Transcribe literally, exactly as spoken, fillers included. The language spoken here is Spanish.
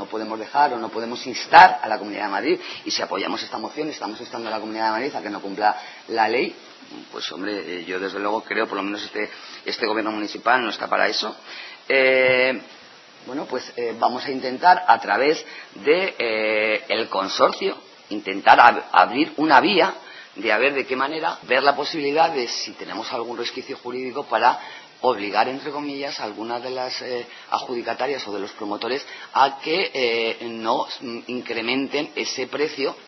podemos dejar o no podemos instar a la Comunidad de Madrid, y si apoyamos esta moción estamos instando a la Comunidad de Madrid a que no cumpla la ley. Pues hombre, yo desde luego creo, por lo menos este, este gobierno municipal no está para eso. Eh, bueno, pues eh, vamos a intentar a través de eh, el consorcio, intentar ab abrir una vía de a ver de qué manera, ver la posibilidad de si tenemos algún resquicio jurídico para obligar, entre comillas, a algunas de las eh, adjudicatarias o de los promotores a que eh, no incrementen ese precio